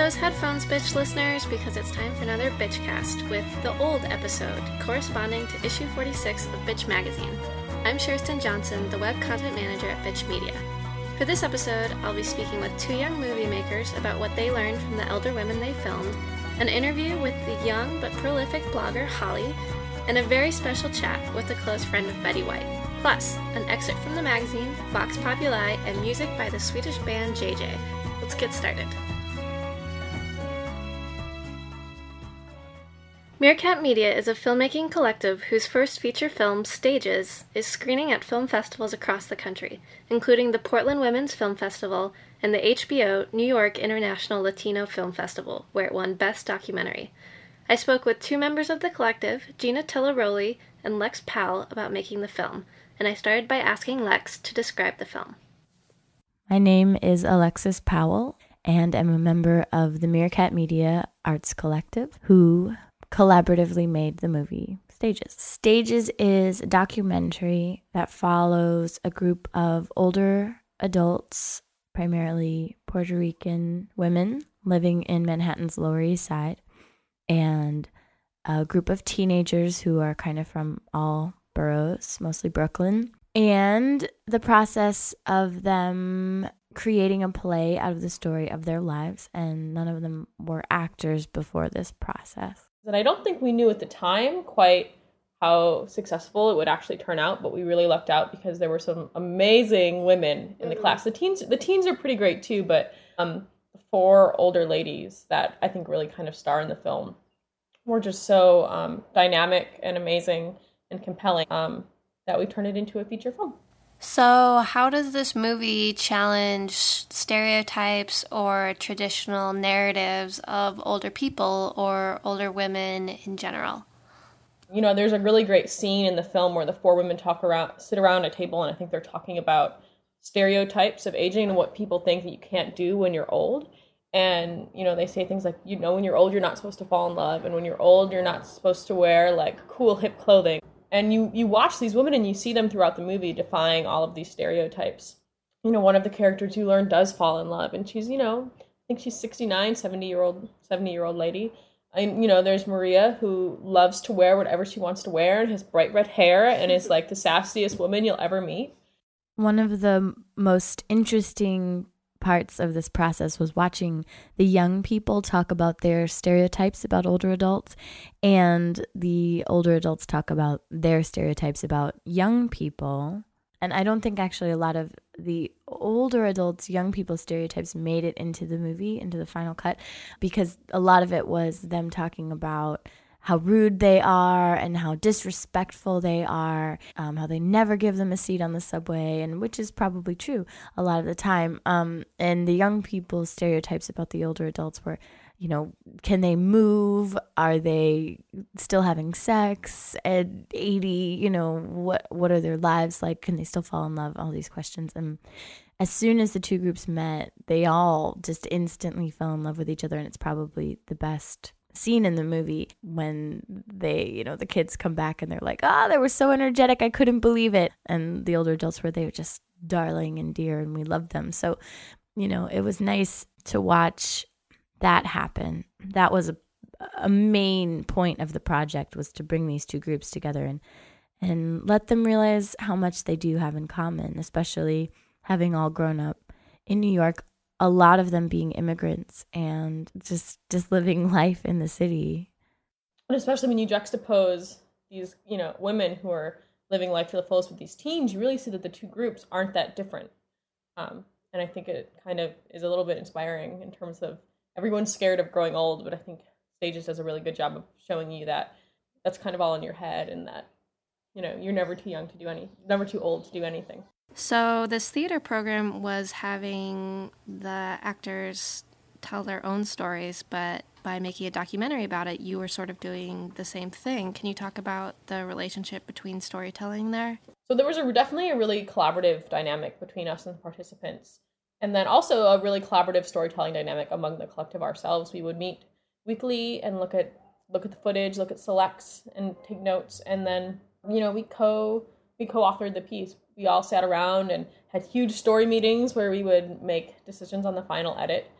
those headphones, bitch listeners, because it's time for another Bitchcast with the old episode corresponding to issue 46 of Bitch Magazine. I'm Sherston Johnson, the web content manager at Bitch Media. For this episode, I'll be speaking with two young movie makers about what they learned from the elder women they filmed, an interview with the young but prolific blogger Holly, and a very special chat with a close friend of Betty White. Plus, an excerpt from the magazine, Vox Populi, and music by the Swedish band JJ. Let's get started. Meerkat Media is a filmmaking collective whose first feature film, Stages, is screening at film festivals across the country, including the Portland Women's Film Festival and the HBO New York International Latino Film Festival, where it won Best Documentary. I spoke with two members of the collective, Gina Tilleroli and Lex Powell, about making the film, and I started by asking Lex to describe the film. My name is Alexis Powell, and I'm a member of the Meerkat Media Arts Collective, who collaboratively made the movie Stages. Stages is a documentary that follows a group of older adults, primarily Puerto Rican women, living in Manhattan's Lower East Side, and a group of teenagers who are kind of from all boroughs, mostly Brooklyn, and the process of them creating a play out of the story of their lives, and none of them were actors before this process. And I don't think we knew at the time quite how successful it would actually turn out, but we really lucked out because there were some amazing women in the class. The teens are pretty great too, but the four older ladies that I think really kind of star in the film were just so dynamic and amazing and compelling that we turned it into a feature film. So how does this movie challenge stereotypes or traditional narratives of older people or older women in general? You know, there's a really great scene in the film where the four women sit around a table, and I think they're talking about stereotypes of aging and what people think that you can't do when you're old. And, you know, they say things like, you know, when you're old, you're not supposed to fall in love. And when you're old, you're not supposed to wear, like, cool, hip clothing. And you watch these women and you see them throughout the movie defying all of these stereotypes. You know, one of the characters you learn does fall in love, and she's, you know, I think she's 69, 70-year-old lady. And, you know, there's Maria, who loves to wear whatever she wants to wear and has bright red hair and is like the sassiest woman you'll ever meet. One of the most interesting parts of this process was watching the young people talk about their stereotypes about older adults, and the older adults talk about their stereotypes about young people. And I don't think actually a lot of the older adults, young people stereotypes made it into the movie, into the final cut, because a lot of it was them talking about how rude they are and how disrespectful they are, how they never give them a seat on the subway, and which is probably true a lot of the time. And the young people's stereotypes about the older adults were, you know, can they move? Are they still having sex at 80? You know, what are their lives like? Can they still fall in love? All these questions. And as soon as the two groups met, they all just instantly fell in love with each other, and it's probably the best scene in the movie when they, you know, the kids come back and they're like, they were so energetic, I couldn't believe it. And the older adults they were just darling and dear, and we loved them. So, you know, it was nice to watch that happen. That was a main point of the project, was to bring these two groups together and let them realize how much they do have in common, especially having all grown up in New York, a lot of them being immigrants and just living life in the city. And especially when you juxtapose these, you know, women who are living life to the fullest with these teens, you really see that the two groups aren't that different. And I think it kind of is a little bit inspiring in terms of everyone's scared of growing old, but I think Stages does a really good job of showing you that that's kind of all in your head, and that, you know, you're never too young to do never too old to do anything. So this theater program was having the actors tell their own stories, but by making a documentary about it, you were sort of doing the same thing. Can you talk about the relationship between storytelling there? So there was definitely a really collaborative dynamic between us and the participants. And then also a really collaborative storytelling dynamic among the collective ourselves. We would meet weekly and look at the footage, look at selects, and take notes. And then, you know, we co-authored the piece. We all sat around and had huge story meetings where we would make decisions on the final edit.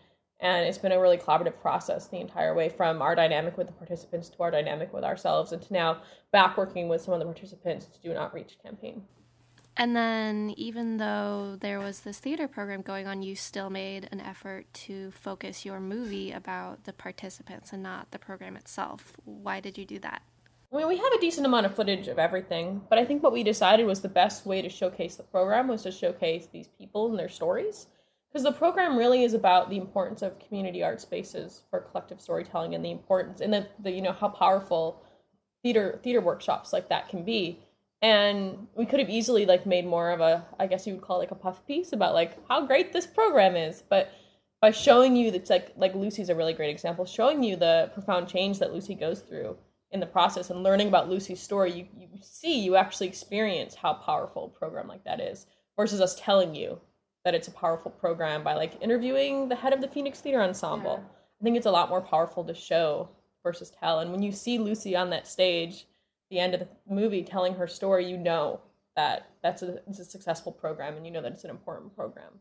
And it's been a really collaborative process the entire way, from our dynamic with the participants to our dynamic with ourselves, and to now back working with some of the participants to do an outreach campaign. And then even though there was this theater program going on, you still made an effort to focus your movie about the participants and not the program itself. Why did you do that? I mean, we have a decent amount of footage of everything, but I think what we decided was the best way to showcase the program was to showcase these people and their stories. Because the program really is about the importance of community art spaces for collective storytelling, and the importance, and the how powerful theater workshops like that can be. And we could have easily made more of a, I guess you would call it a puff piece about how great this program is. But by showing you that, like Lucy's a really great example, showing you the profound change that Lucy goes through in the process, and learning about Lucy's story, you actually experience how powerful a program like that is, versus us telling you that it's a powerful program by interviewing the head of the Phoenix Theater Ensemble. Yeah. I think it's a lot more powerful to show versus tell. And when you see Lucy on that stage, the end of the movie, telling her story, you know that it's a successful program, and you know that it's an important program.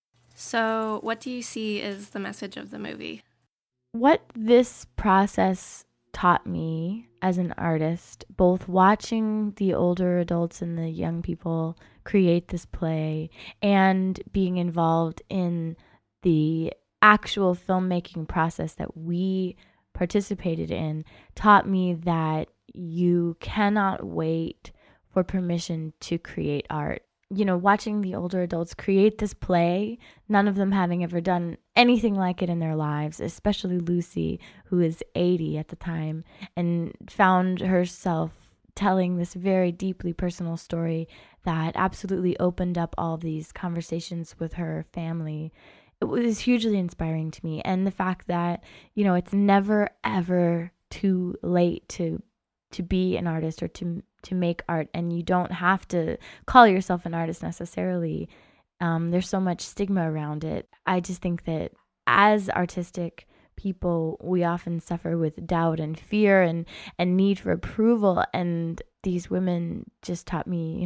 So what do you see as the message of the movie? What this process taught me as an artist, both watching the older adults and the young people create this play and being involved in the actual filmmaking process that we participated in, taught me that you cannot wait for permission to create art. Watching the older adults create this play, none of them having ever done anything like it in their lives, especially Lucy, who is 80 at the time, and found herself telling this very deeply personal story that absolutely opened up all these conversations with her family. It was hugely inspiring to me. And the fact that, it's never, ever too late to be an artist or to make art, and you don't have to call yourself an artist necessarily. There's so much stigma around it. I just think that as artistic people, we often suffer with doubt and fear and need for approval, and these women just taught me,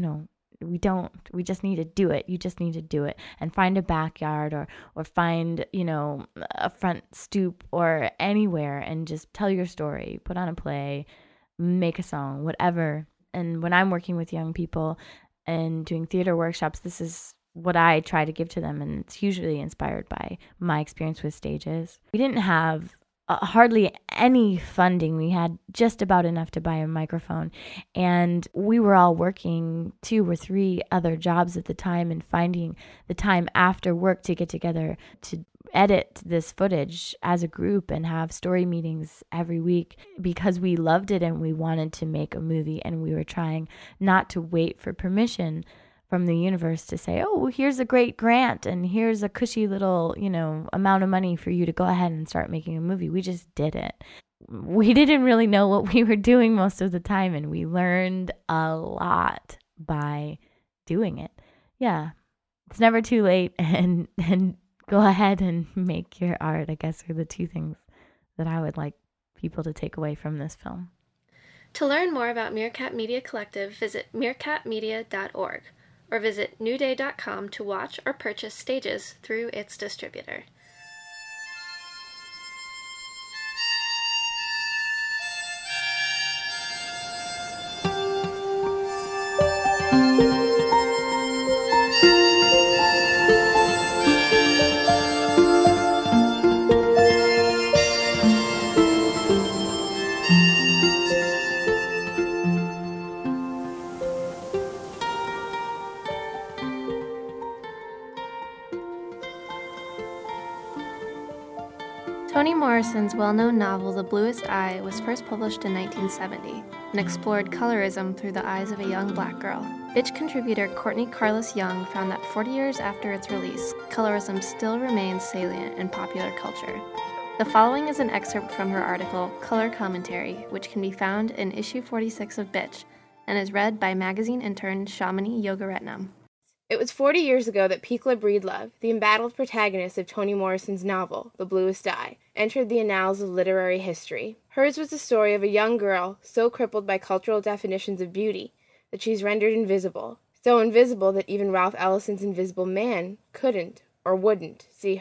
we just need to do it. You just need to do it and find a backyard or find, a front stoop or anywhere, and just tell your story, put on a play, make a song, whatever. And when I'm working with young people and doing theater workshops, this is what I try to give to them, and it's usually inspired by my experience with stages. We didn't have hardly any funding. We had just about enough to buy a microphone, and we were all working 2 or 3 other jobs at the time, and finding the time after work to get together to edit this footage as a group and have story meetings every week, because we loved it and we wanted to make a movie, and we were trying not to wait for permission from the universe to say, oh, here's a great grant and here's a cushy little, amount of money for you to go ahead and start making a movie. We just did it. We didn't really know what we were doing most of the time, and we learned a lot by doing it. Yeah, it's never too late, and go ahead and make your art, I guess, are the 2 things that I would like people to take away from this film. To learn more about Meerkat Media Collective, visit meerkatmedia.org or visit newday.com to watch or purchase stages through its distributor. Toni Morrison's well-known novel The Bluest Eye was first published in 1970 and explored colorism through the eyes of a young black girl. Bitch contributor Courtney Carlos Young found that 40 years after its release, colorism still remains salient in popular culture. The following is an excerpt from her article, Color Commentary, which can be found in issue 46 of Bitch, and is read by magazine intern Shamini Yogaretnam. It was 40 years ago that Pikla Breedlove, the embattled protagonist of Toni Morrison's novel, The Bluest Eye, entered the annals of literary history. Hers was the story of a young girl so crippled by cultural definitions of beauty that she's rendered invisible, so invisible that even Ralph Ellison's Invisible Man couldn't or wouldn't see her.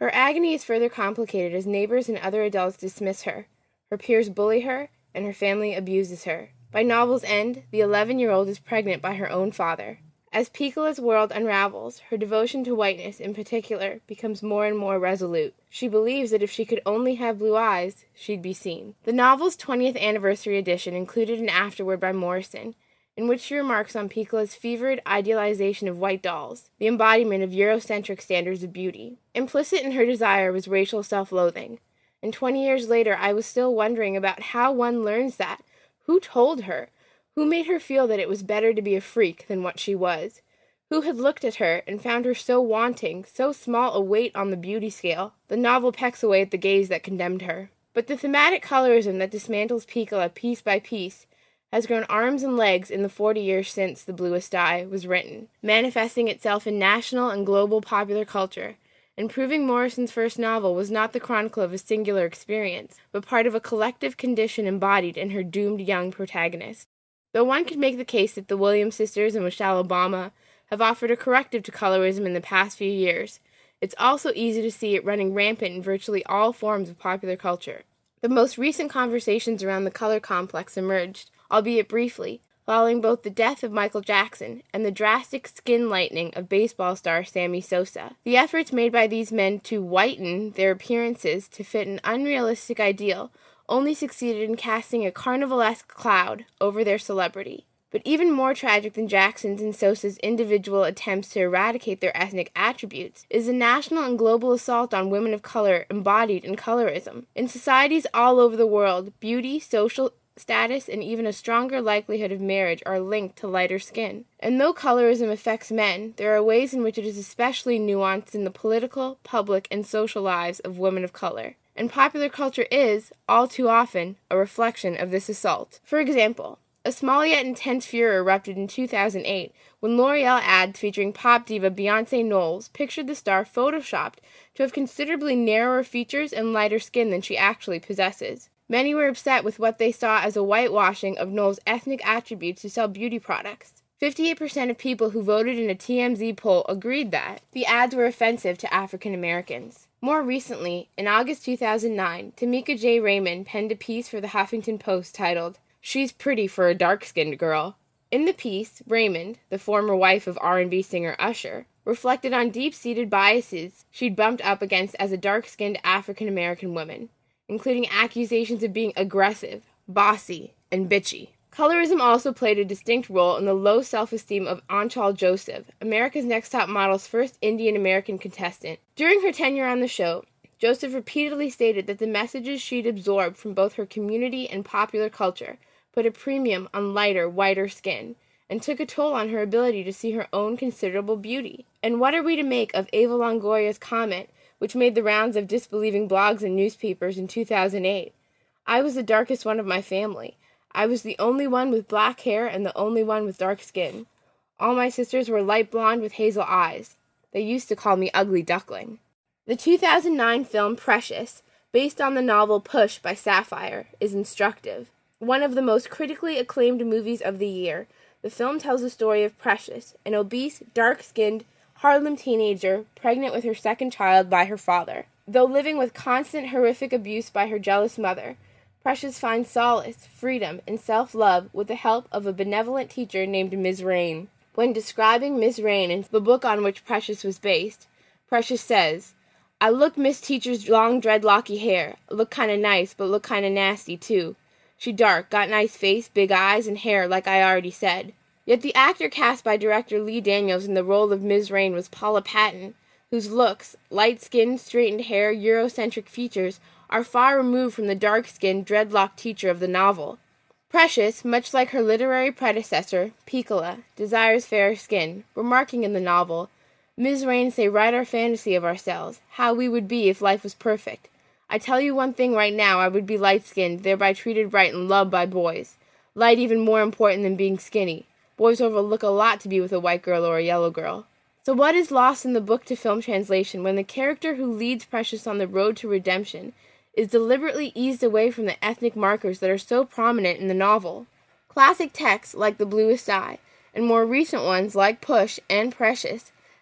Her agony is further complicated as neighbors and other adults dismiss her, her peers bully her, and her family abuses her. By novel's end, the 11-year-old is pregnant by her own father. As Piccola's world unravels, her devotion to whiteness in particular becomes more and more resolute. She believes that if she could only have blue eyes, she'd be seen. The novel's 20th anniversary edition included an afterword by Morrison, in which she remarks on Piccola's fevered idealization of white dolls, the embodiment of Eurocentric standards of beauty. Implicit in her desire was racial self-loathing, and 20 years later I was still wondering about how one learns that. Who told her? Who made her feel that it was better to be a freak than what she was? Who had looked at her and found her so wanting, so small a weight on the beauty scale? The novel pecks away at the gaze that condemned her. But the thematic colorism that dismantles Piccola piece by piece has grown arms and legs in the 40 years since The Bluest Eye was written, manifesting itself in national and global popular culture, and proving Morrison's first novel was not the chronicle of a singular experience, but part of a collective condition embodied in her doomed young protagonist. Though one could make the case that the Williams sisters and Michelle Obama have offered a corrective to colorism in the past few years, it's also easy to see it running rampant in virtually all forms of popular culture. The most recent conversations around the color complex emerged, albeit briefly, following both the death of Michael Jackson and the drastic skin lightening of baseball star Sammy Sosa. The efforts made by these men to whiten their appearances to fit an unrealistic ideal only succeeded in casting a carnivalesque cloud over their celebrity. But even more tragic than Jackson's and Sosa's individual attempts to eradicate their ethnic attributes is the national and global assault on women of color embodied in colorism. In societies all over the world, beauty, social status, and even a stronger likelihood of marriage are linked to lighter skin. And though colorism affects men, there are ways in which it is especially nuanced in the political, public, and social lives of women of color. And popular culture is, all too often, a reflection of this assault. For example, a small yet intense furor erupted in 2008 when L'Oreal ads featuring pop diva Beyoncé Knowles pictured the star photoshopped to have considerably narrower features and lighter skin than she actually possesses. Many were upset with what they saw as a whitewashing of Knowles' ethnic attributes to sell beauty products. 58% of people who voted in a TMZ poll agreed that the ads were offensive to African Americans. More recently, in August 2009, Tamika J. Raymond penned a piece for the Huffington Post titled, "She's Pretty for a Dark-Skinned Girl." In the piece, Raymond, the former wife of R&B singer Usher, reflected on deep-seated biases she'd bumped up against as a dark-skinned African-American woman, including accusations of being aggressive, bossy, and bitchy. Colorism also played a distinct role in the low self-esteem of Anchal Joseph, America's Next Top Model's first Indian-American contestant. During her tenure on the show, Joseph repeatedly stated that the messages she'd absorbed from both her community and popular culture put a premium on lighter, whiter skin, and took a toll on her ability to see her own considerable beauty. And what are we to make of Eva Longoria's comment, which made the rounds of disbelieving blogs and newspapers in 2008? "I was the darkest one of my family. I was the only one with black hair and the only one with dark skin. All my sisters were light blonde with hazel eyes. They used to call me Ugly Duckling." The 2009 film Precious, based on the novel Push by Sapphire, is instructive. One of the most critically acclaimed movies of the year, the film tells the story of Precious, an obese, dark-skinned Harlem teenager pregnant with her second child by her father. Though living with constant horrific abuse by her jealous mother, Precious finds solace, freedom, and self-love with the help of a benevolent teacher named Ms. Rain. When describing Ms. Rain in the book on which Precious was based, Precious says, "I look Miss Teacher's long dreadlocky hair. Look kinda nice, but look kinda nasty, too. She dark, got nice face, big eyes, and hair like I already said." Yet the actor cast by director Lee Daniels in the role of Ms. Rain was Paula Patton, whose looks, light skin, straightened hair, Eurocentric features, are far removed from the dark-skinned, dreadlocked teacher of the novel. Precious, much like her literary predecessor, Piccola, desires fairer skin, remarking in the novel, "Ms. Rain say write our fantasy of ourselves, how we would be if life was perfect. I tell you one thing right now, I would be light-skinned, thereby treated right and loved by boys. Light even more important than being skinny. Boys overlook a lot to be with a white girl or a yellow girl." So what is lost in the book-to-film translation when the character who leads Precious on the road to redemption is deliberately eased away from the ethnic markers that are so prominent in the novel? Classic texts like The Bluest Eye, and more recent ones like Push and Precious,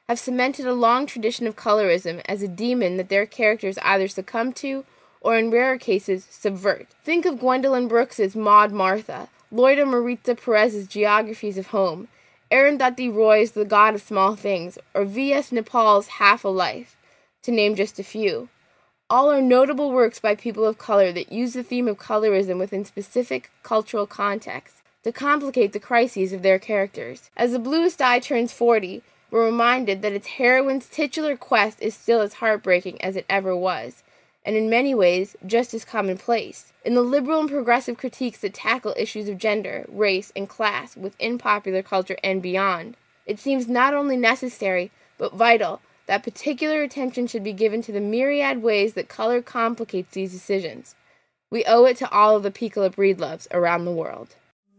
have cemented a long tradition of colorism as a demon that their characters either succumb to or, in rarer cases, subvert. Think of Gwendolyn Brooks's Maud Martha, Loida Maritza Perez's Geographies of Home, Arundhati Roy's The God of Small Things, or V.S. Nepal's Half a Life, to name just a few. All are notable works by people of color that use the theme of colorism within specific cultural contexts to complicate the crises of their characters. As The Bluest Eye turns 40, we're reminded that its heroine's titular quest is still as heartbreaking as it ever was, and in many ways, just as commonplace. In the liberal and progressive critiques that tackle issues of gender, race, and class within popular culture and beyond, it seems not only necessary, but vital, that particular attention should be given to the myriad ways that color complicates these decisions. We owe it to all of the people of Breedloves around the world.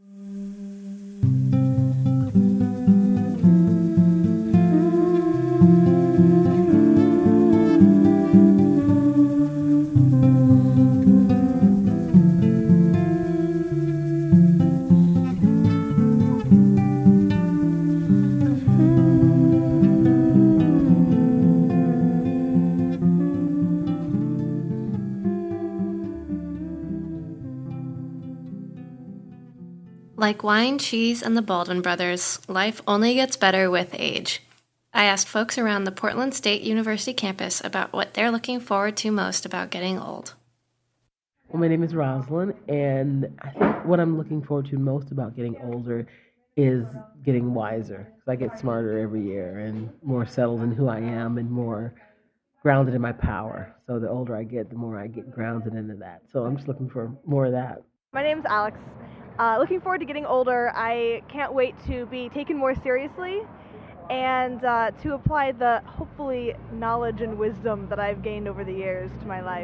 Like wine, cheese, and the Baldwin brothers, life only gets better with age. I asked folks around the Portland State University campus about what they're looking forward to most about getting old. Well, my name is Rosalind, and I think what I'm looking forward to most about getting older is getting wiser. I get smarter every year and more settled in who I am and more grounded in my power. So the older I get, the more I get grounded into that. So I'm just looking for more of that. My name's Alex. Looking forward to getting older. I can't wait to be taken more seriously and to apply the, hopefully, knowledge and wisdom that I've gained over the years to my life.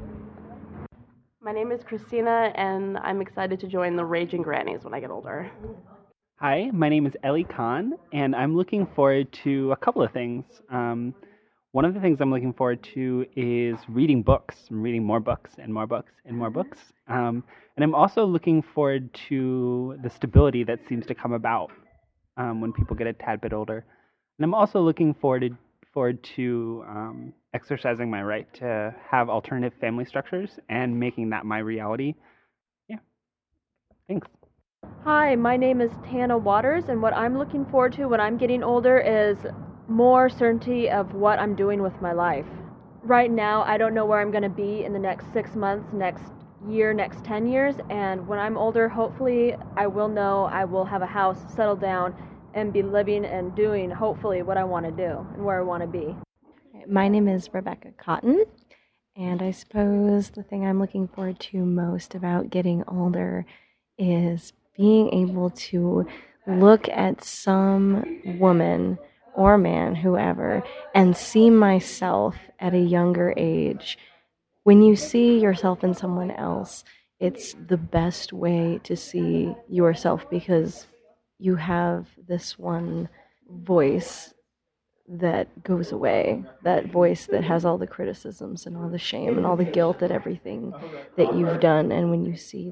My name is Christina, and I'm excited to join the Raging Grannies when I get older. Hi, my name is Ellie Kahn, and I'm looking forward to a couple of things. One of the things I'm looking forward to is reading books. I'm reading more books and more books and more books. And I'm also looking forward to the stability that seems to come about when people get a tad bit older. And I'm also looking forward to exercising my right to have alternative family structures and making that my reality. Yeah. Thanks. Hi, my name is Tana Waters, and what I'm looking forward to when I'm getting older is more certainty of what I'm doing with my life. Right now, I don't know where I'm going to be in the next 6 months, next year, next 10 years, and when I'm older, hopefully I will know I will have a house, settle down, and be living and doing, hopefully, what I want to do and where I want to be. My name is Rebecca Cotton, and I suppose the thing I'm looking forward to most about getting older is being able to look at some woman or man, whoever, and see myself at a younger age. When you see yourself in someone else, it's the best way to see yourself because you have this one voice that goes away, that voice that has all the criticisms and all the shame and all the guilt at everything that you've done. And when you see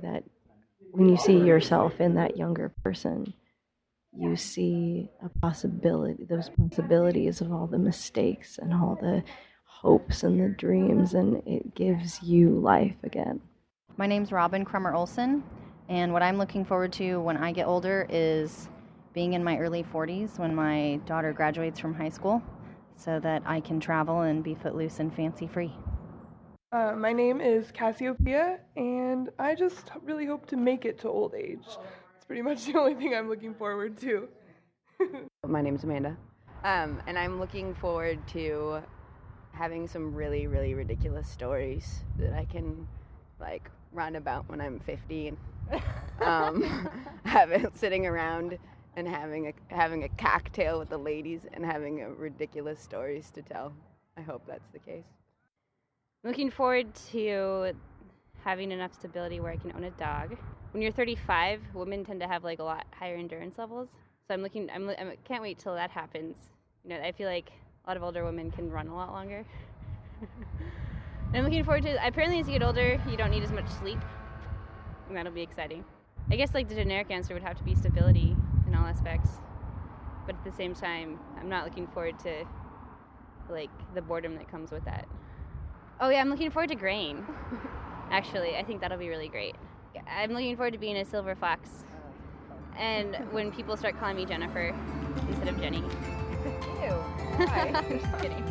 yourself in that younger person, you see those possibilities of all the mistakes and all the hopes and the dreams, and it gives you life again. My name's Robin Crummer Olson, and what I'm looking forward to when I get older is being in my early 40s when my daughter graduates from high school so that I can travel and be footloose and fancy-free. My name is Cassiopeia, and I just really hope to make it to old age. It's pretty much the only thing I'm looking forward to. My name's Amanda, and I'm looking forward to having some really, really ridiculous stories that I can, run about when I'm 50 and sitting around and having a cocktail with the ladies and having ridiculous stories to tell. I hope that's the case. Looking forward to having enough stability where I can own a dog. When you're 35, women tend to have a lot higher endurance levels. So I can't wait till that happens. I feel like a lot of older women can run a lot longer. And I'm looking forward to, apparently as you get older, you don't need as much sleep. And that'll be exciting. I guess the generic answer would have to be stability in all aspects. But at the same time, I'm not looking forward to like the boredom that comes with that. Oh yeah, I'm looking forward to graying. Actually, I think that'll be really great. I'm looking forward to being a silver fox. And when people start calling me Jennifer instead of Jenny. Ew. Why? I'm just kidding.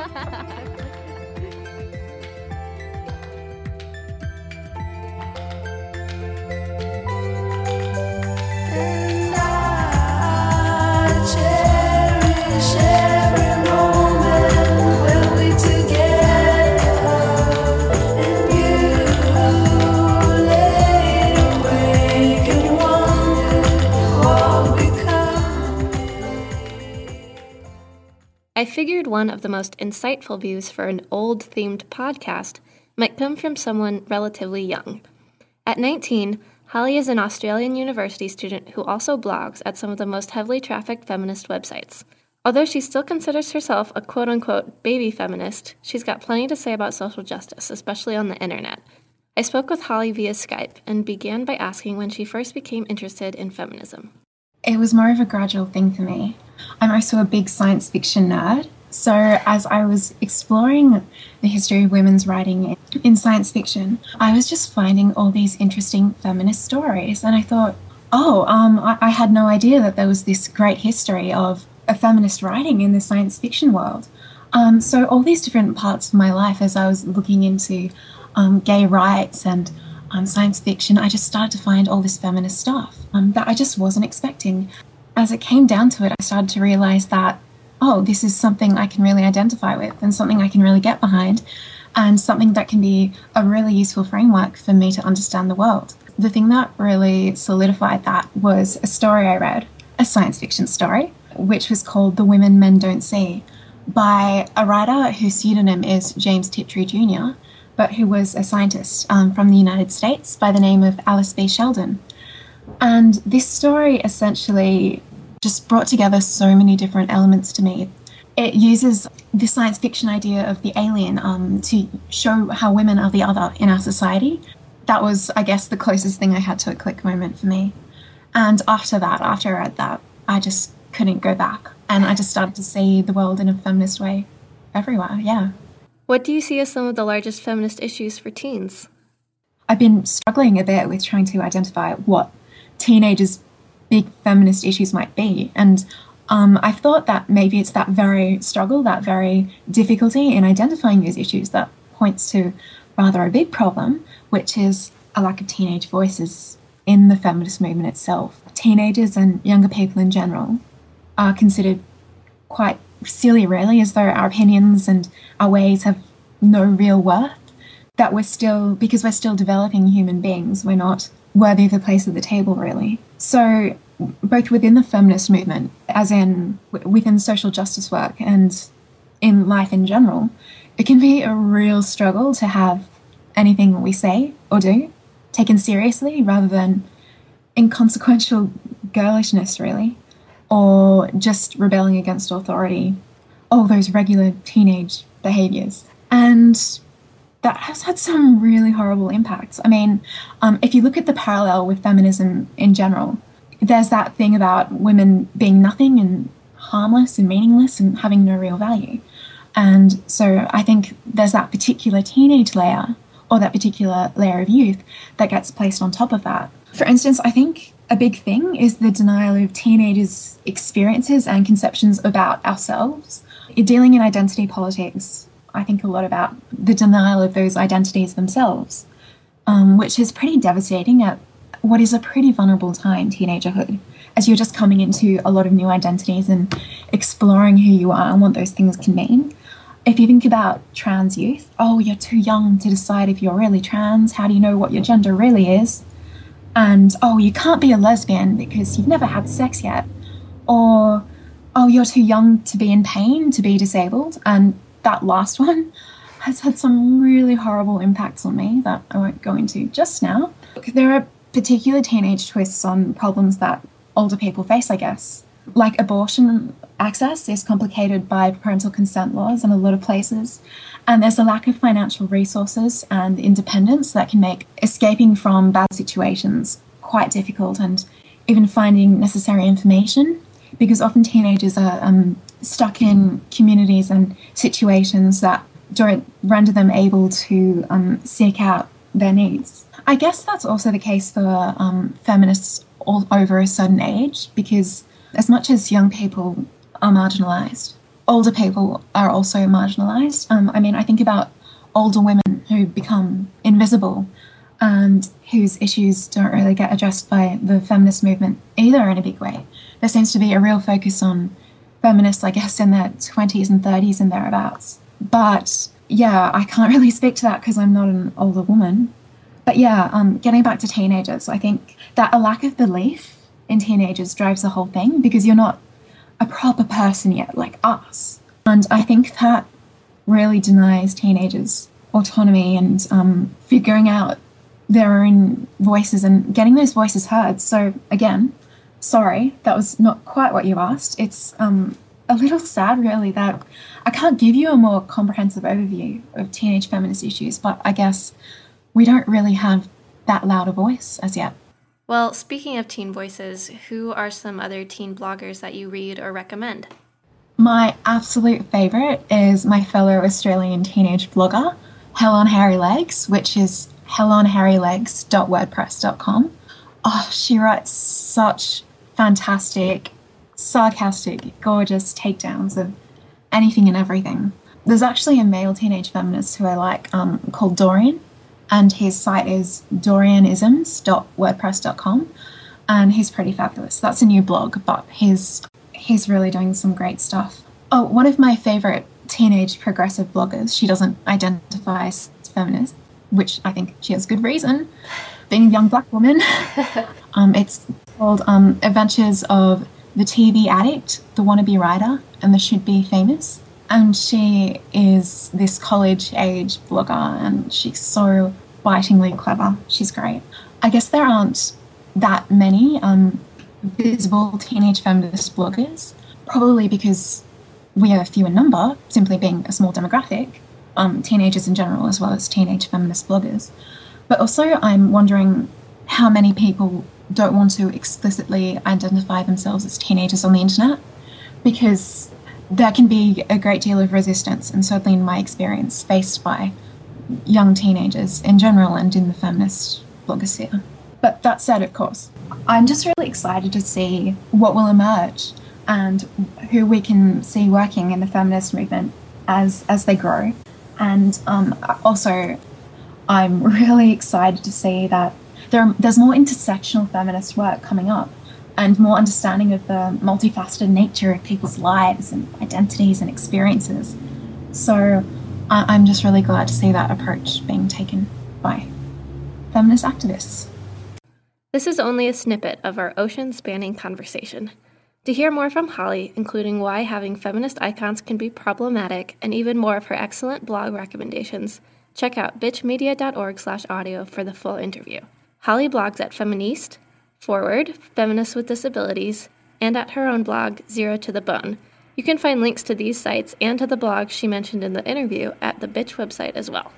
I figured one of the most insightful views for an old-themed podcast might come from someone relatively young. At 19, Holly is an Australian university student who also blogs at some of the most heavily trafficked feminist websites. Although she still considers herself a quote-unquote baby feminist, she's got plenty to say about social justice, especially on the internet. I spoke with Holly via Skype and began by asking when she first became interested in feminism. It was more of a gradual thing for me. I'm also a big science fiction nerd, so as I was exploring the history of women's writing in science fiction, I was just finding all these interesting feminist stories, and I thought, I had no idea that there was this great history of a feminist writing in the science fiction world. So all these different parts of my life, as I was looking into gay rights and science fiction, I just started to find all this feminist stuff that I just wasn't expecting. As it came down to it, I started to realize that, this is something I can really identify with and something I can really get behind and something that can be a really useful framework for me to understand the world. The thing that really solidified that was a story I read, a science fiction story, which was called The Women Men Don't See, by a writer whose pseudonym is James Tiptree Jr., but who was a scientist from the United States by the name of Alice B. Sheldon. And this story essentially just brought together so many different elements to me. It uses the science fiction idea of the alien to show how women are the other in our society. That was, I guess, the closest thing I had to a click moment for me. And after I read that, I just couldn't go back. And I just started to see the world in a feminist way everywhere, yeah. What do you see as some of the largest feminist issues for teens? I've been struggling a bit with trying to identify what teenagers' big feminist issues might be. And I've thought that maybe it's that very struggle, that very difficulty in identifying those issues that points to rather a big problem, which is a lack of teenage voices in the feminist movement itself. Teenagers and younger people in general are considered quite silly, really, as though our opinions and our ways have no real worth, that because we're still developing human beings, we're not worthy of a place at the table, really. So both within the feminist movement, as in within social justice work and in life in general, it can be a real struggle to have anything we say or do taken seriously rather than inconsequential girlishness, really, or just rebelling against authority, all those regular teenage behaviours. And that has had some really horrible impacts. I mean, if you look at the parallel with feminism in general, there's that thing about women being nothing and harmless and meaningless and having no real value. And so I think there's that particular teenage layer or that particular layer of youth that gets placed on top of that. For instance, I think a big thing is the denial of teenagers' experiences and conceptions about ourselves. Dealing in identity politics, I think a lot about the denial of those identities themselves, which is pretty devastating at what is a pretty vulnerable time, teenagerhood, as you're just coming into a lot of new identities and exploring who you are and what those things can mean. If you think about trans youth, you're too young to decide if you're really trans, how do you know what your gender really is? And, you can't be a lesbian because you've never had sex yet. Or, you're too young to be in pain, to be disabled. And that last one has had some really horrible impacts on me that I won't go into just now. There are particular teenage twists on problems that older people face, I guess. Like abortion access is complicated by parental consent laws in a lot of places, and there's a lack of financial resources and independence that can make escaping from bad situations quite difficult, and even finding necessary information because often teenagers are stuck in communities and situations that don't render them able to seek out their needs. I guess that's also the case for feminists all over a certain age, because as much as young people are marginalised, older people are also marginalised. I think about older women who become invisible and whose issues don't really get addressed by the feminist movement either in a big way. There seems to be a real focus on feminists, I guess, in their 20s and 30s and thereabouts. But yeah, I can't really speak to that because I'm not an older woman. But yeah, getting back to teenagers, I think that a lack of belief in teenagers drives the whole thing, because you're not a proper person yet, like us. And I think that really denies teenagers autonomy and figuring out their own voices and getting those voices heard. So again, sorry, that was not quite what you asked. It's a little sad, really, that I can't give you a more comprehensive overview of teenage feminist issues, but I guess we don't really have that loud a voice as yet. Well, speaking of teen voices, who are some other teen bloggers that you read or recommend? My absolute favourite is my fellow Australian teenage blogger, Hell on Hairy Legs, which is hellonhairylegs.wordpress.com. Oh, she writes such fantastic, sarcastic, gorgeous takedowns of anything and everything. There's actually a male teenage feminist who I like called Dorian, and his site is dorianisms.wordpress.com, and he's pretty fabulous. That's a new blog, but he's really doing some great stuff. Oh, one of my favourite teenage progressive bloggers, she doesn't identify as feminist, which I think she has good reason, being a young black woman. It's called Adventures of the TV Addict, the Wannabe Writer, and the Should Be Famous. And she is this college-age blogger, and she's so bitingly clever. She's great. I guess there aren't that many visible teenage feminist bloggers, probably because we are few in number, simply being a small demographic, teenagers in general, as well as teenage feminist bloggers. But also I'm wondering how many people don't want to explicitly identify themselves as teenagers on the internet, because there can be a great deal of resistance, and certainly in my experience, faced by young teenagers in general and in the feminist blogosphere. But that said, of course, I'm just really excited to see what will emerge and who we can see working in the feminist movement as they grow. And also, I'm really excited to see that there's more intersectional feminist work coming up, and more understanding of the multifaceted nature of people's lives and identities and experiences. So I'm just really glad to see that approach being taken by feminist activists. This is only a snippet of our ocean-spanning conversation. To hear more from Holly, including why having feminist icons can be problematic, and even more of her excellent blog recommendations, check out bitchmedia.org/audio for the full interview. Holly blogs at Feministe, Forward, Feminists with Disabilities, and at her own blog, Zero to the Bone. You can find links to these sites and to the blogs she mentioned in the interview at the Bitch website as well.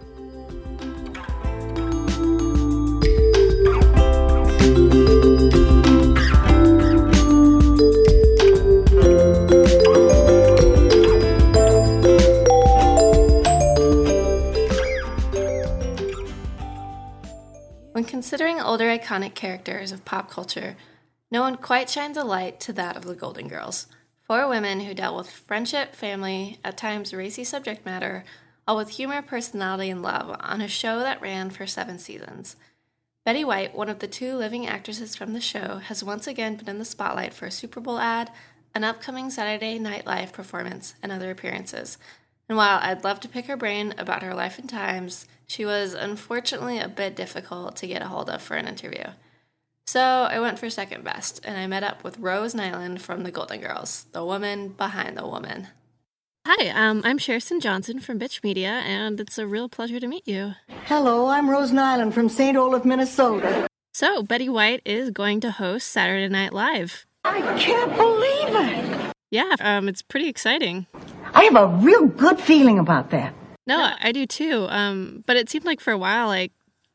When considering older iconic characters of pop culture, no one quite shines a light to that of the Golden Girls. 4 women who dealt with friendship, family, at times racy subject matter, all with humor, personality, and love on a show that ran for 7 seasons. Betty White, one of the 2 living actresses from the show, has once again been in the spotlight for a Super Bowl ad, an upcoming Saturday Night Live performance, and other appearances. And while I'd love to pick her brain about her life and times, she was unfortunately a bit difficult to get a hold of for an interview. So I went for second best, and I met up with Rose Nyland from the Golden Girls, the woman behind the woman. Hi, I'm Sherston Johnson from Bitch Media, and it's a real pleasure to meet you. Hello, I'm Rose Nyland from St. Olaf, Minnesota. So, Betty White is going to host Saturday Night Live. I can't believe it! Yeah, it's pretty exciting. I have a real good feeling about that. No, I do too. But it seemed like for a while,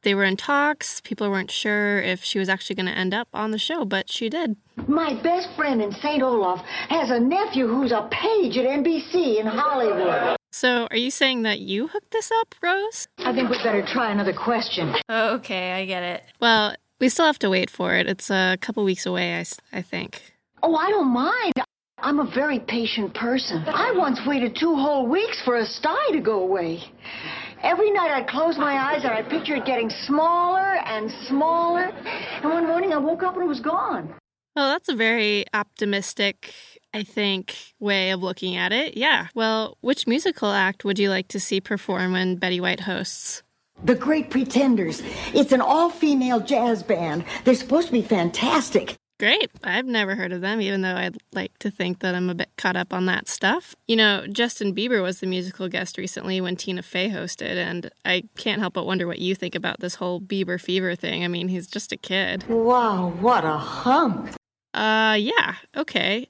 they were in talks. People weren't sure if she was actually going to end up on the show, but she did. My best friend in St. Olaf has a nephew who's a page at NBC in Hollywood. So are you saying that you hooked this up, Rose? I think we'd better try another question. Oh, okay, I get it. Well, we still have to wait for it. It's a couple weeks away, I think. Oh, I don't mind. I'm a very patient person. I once waited 2 whole weeks for a sty to go away. Every night I'd close my eyes and I'd picture it getting smaller and smaller. And one morning I woke up and it was gone. Well, that's a very optimistic, I think, way of looking at it. Yeah. Well, which musical act would you like to see perform when Betty White hosts? The Great Pretenders. It's an all-female jazz band. They're supposed to be fantastic. Great. I've never heard of them, even though I'd like to think that I'm a bit caught up on that stuff. You know, Justin Bieber was the musical guest recently when Tina Fey hosted, and I can't help but wonder what you think about this whole Bieber fever thing. I mean, he's just a kid. Wow, what a hunk. Yeah, okay.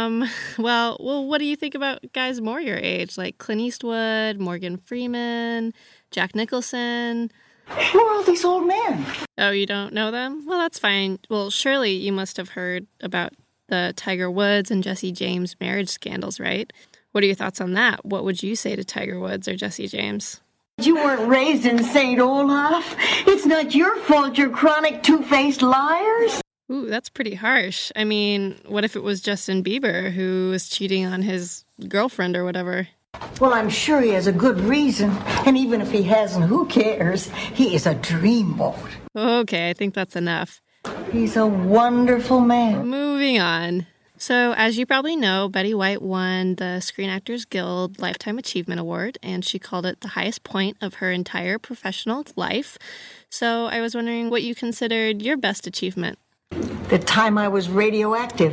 Well, what do you think about guys more your age, like Clint Eastwood, Morgan Freeman, Jack Nicholson? Who are all these old men? Oh, you don't know them? Well, that's fine. Well, surely you must have heard about the Tiger Woods and Jesse James marriage scandals, right? What are your thoughts on that? What would you say to Tiger Woods or Jesse James? You weren't raised in St. Olaf. It's not your fault you're chronic two-faced liars. Ooh, that's pretty harsh. I mean, what if it was Justin Bieber who was cheating on his girlfriend or whatever? Well, I'm sure he has a good reason. And even if he hasn't, who cares? He is a dreamboat. Okay, I think that's enough. He's a wonderful man. Moving on. So, as you probably know, Betty White won the Screen Actors Guild Lifetime Achievement Award, and she called it the highest point of her entire professional life. So, I was wondering what you considered your best achievement. The time I was radioactive.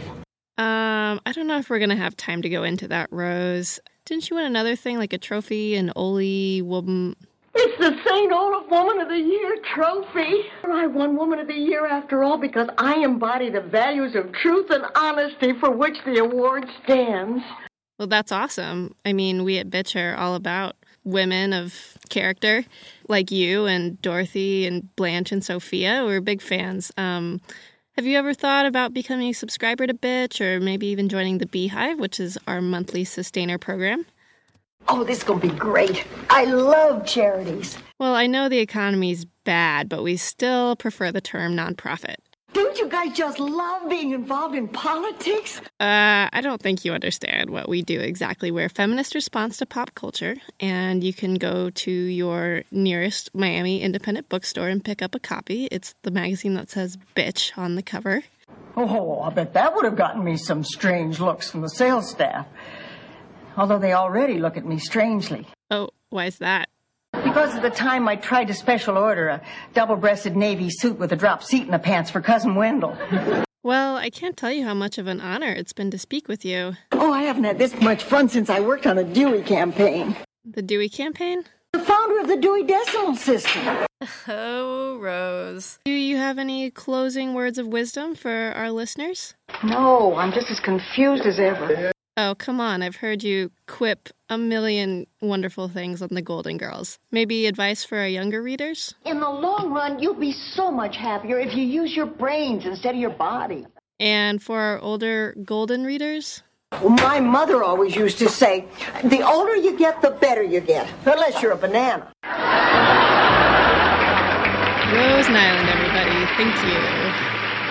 I don't know if we're going to have time to go into that, Rose. Didn't you win another thing, like a trophy, an Ole Woman? It's the St. Olaf Woman of the Year trophy. I won Woman of the Year after all because I embody the values of truth and honesty for which the award stands. Well, that's awesome. I mean, we at Bitch are all about women of character, like you and Dorothy and Blanche and Sophia. We're big fans. Have you ever thought about becoming a subscriber to Bitch or maybe even joining the Beehive, which is our monthly sustainer program? Oh, this is going to be great. I love charities. Well, I know the economy's bad, but we still prefer the term nonprofit. Don't you guys just love being involved in politics? I don't think you understand what we do exactly. We're a feminist response to pop culture, and you can go to your nearest Miami independent bookstore and pick up a copy. It's the magazine that says Bitch on the cover. Oh, I bet that would have gotten me some strange looks from the sales staff. Although they already look at me strangely. Oh, why is that? Because of the time I tried to special order a double-breasted navy suit with a drop seat in the pants for Cousin Wendell. Well, I can't tell you how much of an honor it's been to speak with you. Oh, I haven't had this much fun since I worked on the Dewey Campaign. The Dewey Campaign? The founder of the Dewey Decimal System. Oh, Rose. Do you have any closing words of wisdom for our listeners? No, I'm just as confused as ever. Oh, come on. I've heard you quip a million wonderful things on the Golden Girls. Maybe advice for our younger readers? In the long run, you'll be so much happier if you use your brains instead of your body. And for our older Golden readers? Well, my mother always used to say, the older you get, the better you get. Unless you're a banana. Rose Nyland, everybody. Thank you.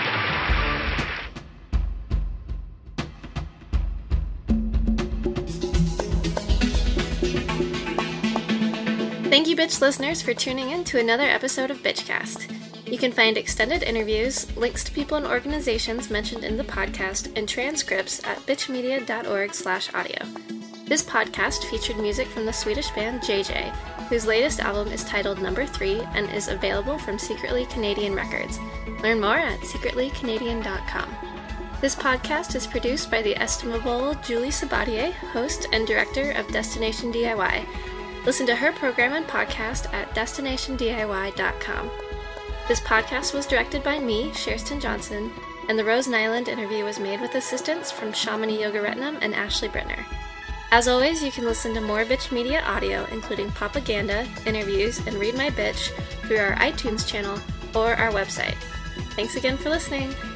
Thank you, Bitch listeners, for tuning in to another episode of Bitchcast. You can find extended interviews, links to people and organizations mentioned in the podcast, and transcripts at bitchmedia.org/audio. This podcast featured music from the Swedish band JJ, whose latest album is titled Number 3 and is available from Secretly Canadian Records. Learn more at secretlycanadian.com. This podcast is produced by the estimable Julie Sabatier, host and director of Destination DIY. Listen to her program and podcast at destinationdiy.com. This podcast was directed by me, Sherston Johnson, and the Rose Nyland interview was made with assistance from Shamini Yogaretnam and Ashley Britner. As always, you can listen to more Bitch Media audio, including propaganda, interviews, and Read My Bitch, through our iTunes channel or our website. Thanks again for listening.